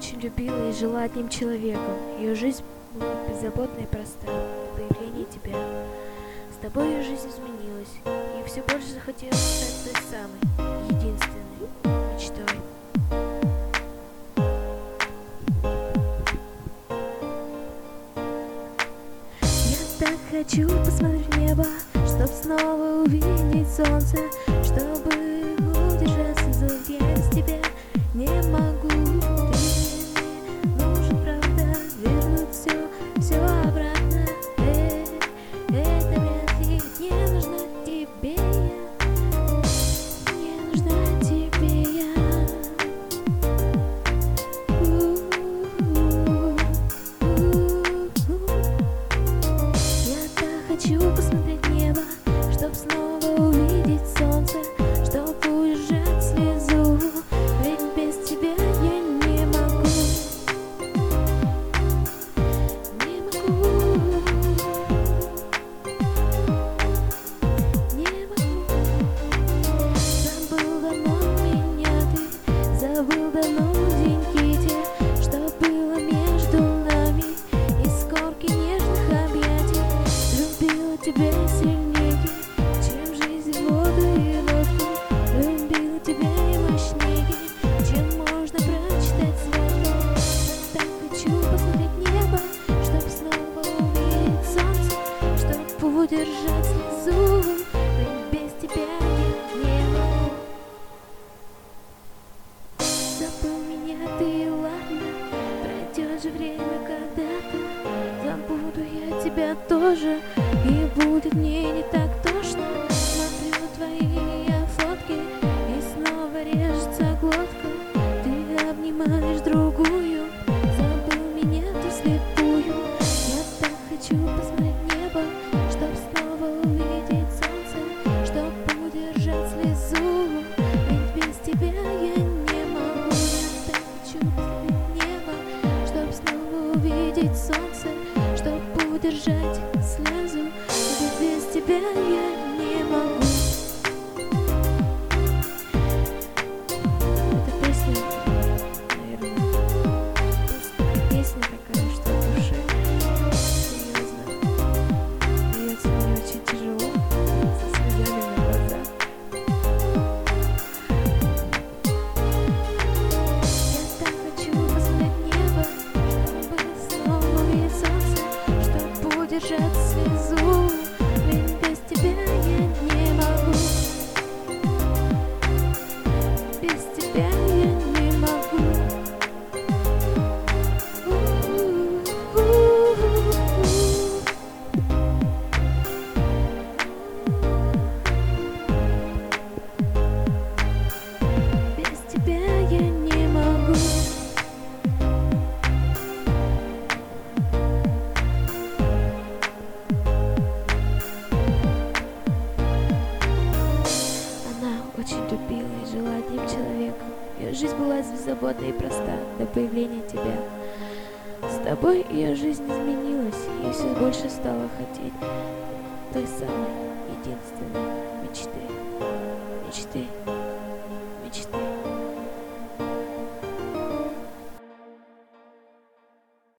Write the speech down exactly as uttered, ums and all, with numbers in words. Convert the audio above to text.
очень любила и жила одним человеком. Ее жизнь была беззаботна и проста до появления тебя. С тобой ее жизнь изменилась, и все больше захотелось стать той самой, единственной мечтой. Я так хочу посмотреть в небо, чтоб снова увидеть солнце, чтобы удержаться за я без тебя не могу. Ты мне нужен, правда, вернуть все, все обратно. Эй, это вряд ли. Не нужна тебе я, не нужна тебе я. Я так хочу посмотреть в небо, чтоб снова увидеть солнце, чтоб удержать слезу, ведь без тебя я не могу, не могу, не могу. Забыл давно меня ты, забыл давно деньги те, что было между нами, из корки нежных объятий. Любила тебя сильнее, чем жизнь, воду и водку. Любила тебя и мощнее, чем можно прочитать сводку. Так хочу посмотреть небо, чтоб снова увидеть солнце, чтоб удержать слезу, ведь без тебя я не могу. Забыл меня ты, ладно, пройдет же время когда-то. Забуду я тебя тоже, и будет мне не так тошно. Смотрю твои я фотки, и снова режется глотка. Ты обнимаешь другую, забыл меня ты вслепую. Я так хочу посмотреть в небо, чтоб снова увидеть солнце, чтоб удержать слезу, ведь без тебя я не могу. Я так хочу посмотреть в небо, чтоб снова увидеть солнце, чтоб удержать слезу, ведь без тебя я не могу. Эта песня, наверное, песня такая, что в душе, серьезно, дается мне очень тяжело, со слезами на глазах. Я так хочу посмотреть в небо, чтобы снова увидеть солнце, чтоб удержать слезу, ведь без тебя я не могу, без тебя я не могу. Без тебя я не могу. Она очень любила и жила одним человеком. Ее жизнь была беззаботна и проста до появления тебя. С тобой ее жизнь изменилась, и все больше стала хотеть той самой единственной мечты, мечты, мечты.